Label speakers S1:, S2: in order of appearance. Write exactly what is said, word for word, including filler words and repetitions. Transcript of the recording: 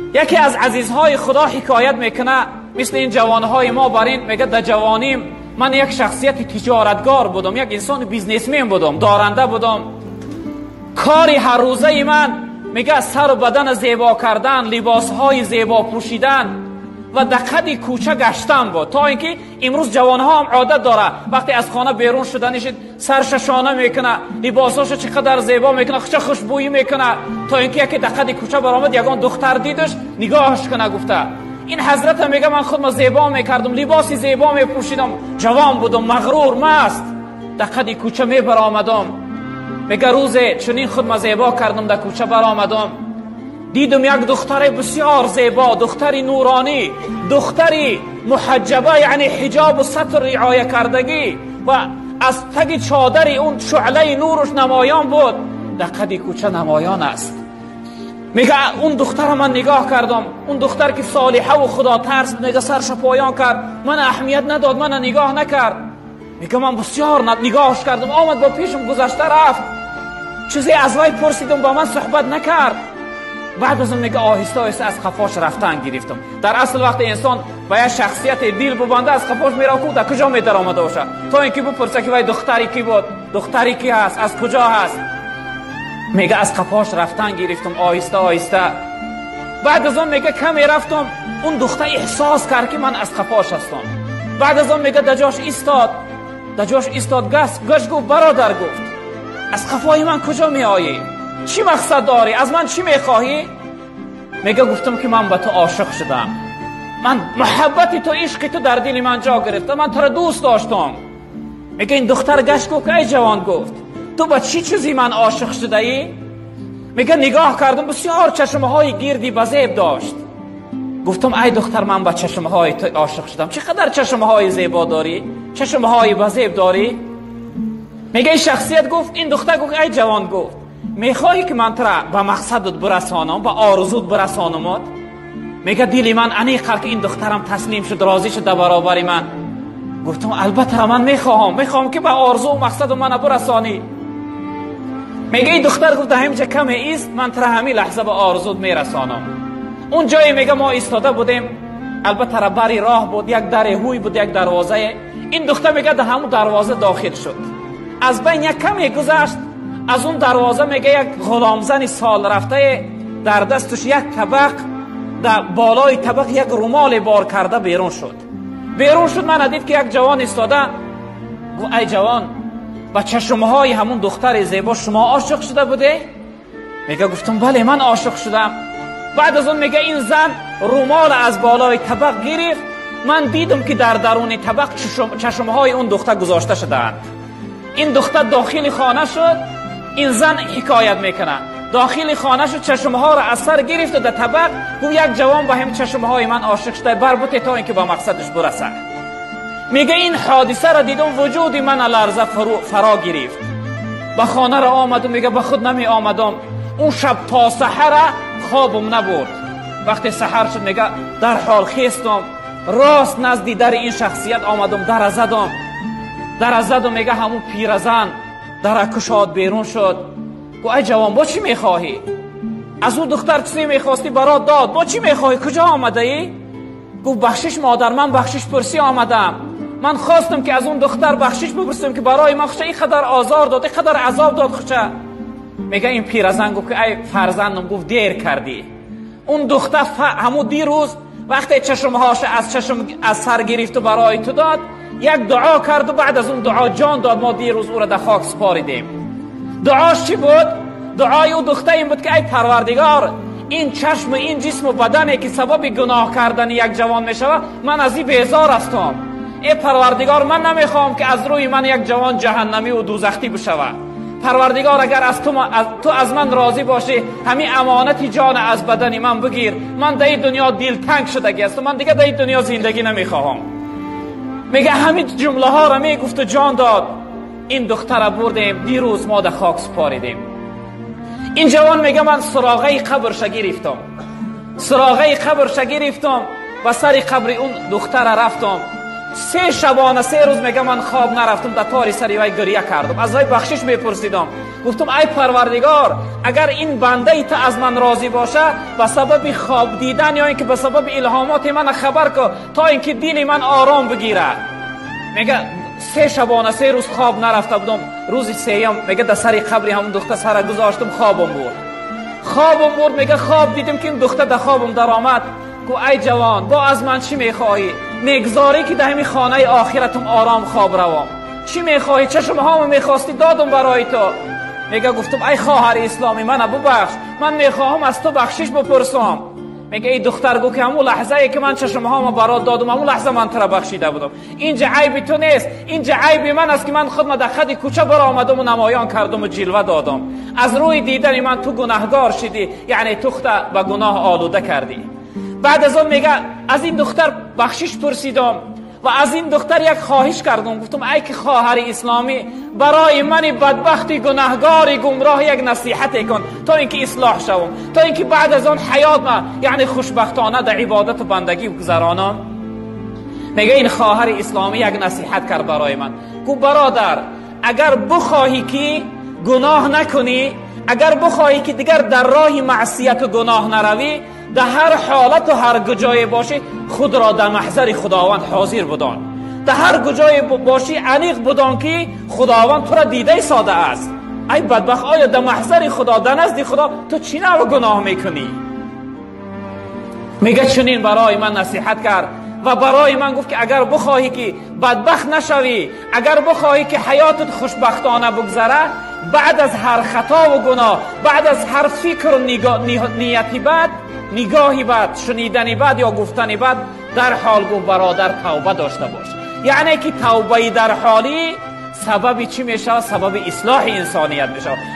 S1: یکی از عزیزهای خدا حکایت میکنه مثل این جوانهای ما برین، میگه در جوانیم من یک شخصیت تجارتگار بودم، یک انسان بیزنسمن بودم، دارنده بودم. کاری هر روزه من میگه سر و بدن زیبا کردن، لباسهای زیبا پوشیدن و دقیقی کوچه گشتن بود. تا اینکه امروز جوانها هم عادت داره وقتی از خانه بیرون شدنش سرش شانه میکنه، لباساشو چقدر زیبا میکنه، چه خوشبویی میکنه، تا اینکه یک دقیقی کوچه برآمد یگان دختر دیدش نگاهش کنه. گفته این حضرت میگه من خودم زیبا میکردم، لباسی زیبا میپوشیدم، جوان بودم، مغرور مست، دقیقی کوچه می برآمدم. میگه روز چنین خودم زیبا کردم، در کوچه برآمدم دیدم یک دختر بسیار زیبا، دختری نورانی، دختری محجبه، یعنی حجاب و ستر رعایه کردگی و از تگ چادری اون شعله نورش نمایان بود. دقیقی کوچه نمایان است. میگه اون دختر من نگاه کردم، اون دختر که صالحه و خدا ترس، میگه سرش پایان کرد، من اهمیت نداد، من نگاه نکرد. میگه من بسیار نگاهش کردم، آمد با پیشم گذشته رفت، چیزی از وی پرسیدم با من صحبت نکرد. بعد از اون میگه آهسته آهسته از قفاش رفتن گرفتم. در اصل وقتی انسان با یک شخصیت دیل ببنده از قفاش میره کو در کجا میدر آمده باشه، تا اینکه بپرسه که وای دختری کی بود، دختری کی هست، از کجا هست. میگه از قفاش رفتن گرفتم آهسته آهسته. بعد از اون میگه کمی رفتم، اون دختر احساس کرد که من از قفاش هستم. بعد از اون میگه دجاش ایستاد، دجاش ایستاد گشت گشت گفت برادر، گفت از قفای من کجا میآیی؟ چی مقصد داری؟ از من چی میخواهی؟ میگه گفتم که من به تو عاشق شدم، من محبت تو، عشق تو در دل من جا گرفته، من تو را دوست داشتم. میگه این دختر گشت گفت ای جوان، گفت تو با چی چیزی من عاشق شده ای؟ میگه نگاه کردم بسیار چشمهای گردی بزیب داشت. گفتم ای دختر من با چشمهای تو عاشق شدم، چقدر چشمهای زیبا داری، چشمهای بزیب داری. میگه شخصیت گفت، این دختر گفت ای جوان، گفت میخواهی که من ترا به مقصدت برسانم، به آرزوت برسانمت؟ میگه دل من انیقه که این دخترم تسلیم شد، راضی شد در برابر من. گفتم البته من میخواهم، میخواهم که به آرزو و مقصد من برسانی. میگه این دختر گفت همینجا کمی ایست، من ترا همین لحظه به آرزوت میرسانم. اون جایی میگه ما ایستاده بودیم، البته بری راه بود، یک در هوی بود، یک دروازه. این دختر میگه در همون دروازه داخل شد، از بین یک کمی گذشت، از اون دروازه میگه یک غلامزن سال رفته در دستش یک طبق، در بالای طبق یک رومال بار کرده بیرون شد. بیرون شد، من دید که یک جوان ایستاده. گفت ای جوان، با چشمهای همون دختر زیبا شما عاشق شده بوده؟ میگه گفتم بله من عاشق شدم. بعد از اون میگه این زن رومال از بالای طبق گرفت، من دیدم که در درون طبق چشم چشمهای اون دختر گذاشته شدند. این دختر داخل خانه شد، این زن حکایت میکنه، داخل خانه شد، چشمها را از سر گرفت و در طبق گفت یک جوان با هم چشمهای من عاشق شده، بربطه تا اینکه با مقصدش برسه. میگه این حادثه را دیدم، وجود من لرزه فرا گرفت، به خانه را آمدم. میگه به خود نمی آمدم، اون شب تا سحر خوابم نبود. وقتی سحر شد میگه در حال خیستم، راست نزدی در این شخصیت آمدم، در زدم در زدم. میگه همون پیرزن در کشاد بیرون شد. گفت ای جوان با چی میخواهی؟ از اون دختر چی میخواستی برات داد، با چی میخواهی؟ کجا آمده ای؟ گفت بخشش مادر، من بخشش پرسی آمدم، من خواستم که از اون دختر بخشش بپرسم که برای ما خوشه اینقدر آزار داد، اینقدر عذاب داد خوشه. میگه این پیرزن گفت که ای فرزندم، گفت دیر کردی. اون دختر همون دیروز وقتی چشمهاش از چشم از سر گرفت و برای تو داد، یک دعا کرد و بعد از اون دعا جان داد. ما دیروز او را در خاک سپاریدیم. دعاش چی بود؟ دعای او دختر این بود که ای پروردگار، این چشم، این جسم و بدنی که سبب گناه کردن یک جوان میشود، من از این بیزار هستم. ای پروردگار، من نمیخوام که از روی من یک جوان جهنمی و دوزخی بشود. پروردگار اگر از تو, از تو از من راضی باشی، همین امانت جان از بدنی من بگیر. من در این دنیا دلتنگ شدگی هستم، من دیگه در این دنیا زندگی نمیخواهم. میگه همین جمله ها را میگفت و جان داد. این دختر بردیم، دیروز ما در خاک سپاریدیم. این جوان میگه من سراغه قبرش گرفتم، سراغه قبرش گرفتم و سر قبر اون دختر رفتم. سه شبانه سه روز میگه من خواب نرفتم، در تاری سری وی گریه کردم، از وی بخشش میپرسیدم. گفتم ای پروردگار اگر این بنده ای تا از من راضی باشه به سبب خواب دیدن یا اینکه به سبب الهامات من خبر که تا اینکه دل من آرام بگیره. میگه سه شبانه سه روز خواب نرفته بودم، روز سوم میگه در سر قبر همون دختر سر گذاشتم خوابم برد. خوابم برد میگه خواب دیدم که این دختر در خوابم در آمد. گو ای جوان با از من چی میخواهی؟ میگذاری که در همین خانه آخرتم آرام خواب روام. چی میخواهی؟ چشم هامو میخواستی دادم برای تو. میگه گفتم ای خواهر اسلامی من ببخش، من میخواهم از تو بخشش بپرسم. میگه ای دختر گو که همون لحظه ای که من چشم هامو برات دادم همون لحظه من ترا بخشیده بودم. اینجا عیب تو نیست، اینجا عیب من است که من خودم در خد کوچه برآمدم و نمایان کردم و جلوه دادم. از روی دیدن من تو گناهگار شدی، یعنی تو به گناه آلوده کردی. بعد از اون میگه از این دختر بخشش پرسیدم و از این دختر یک خواهش کردم. گفتم ای که خواهر اسلامی برای من بدبخت گناهگار گمراه یک نصیحت کن تا اینکه اصلاح شوم، تا اینکه بعد از اون حیات ما یعنی خوشبختانه در عبادت و بندگی بگذرانم. میگه این خواهر اسلامی یک نصیحت کرد برای من. گفت برادر اگر بخواهی که گناه نکنی، اگر بخواهی که دیگر در راه معصیت و گناه نروی، در هر حالت و هر کجای باشی خود را در محضر خداوند حاضر بدان. در هر کجای باشی انیق بدان که خداوند تو را دیده ساده است. ای بدبخت آیا در محضر خدا در نزد خدا تو چی نوع گناه میکنی؟ میگه چنین برای من نصیحت کرد و برای من گفت که اگر بخواهی که بدبخت نشوی، اگر بخواهی که حیاتت خوشبختانه بگذره، بعد از هر خطا و گناه، بعد از هر فکر و نیتی بد، نگاهی بد، شنیدنی بد یا گفتنی بد، در حال گفت برادر توبه داشته باش. یعنی که توبه در حالی سبب چی میشه؟ سبب اصلاح انسانیت میشه.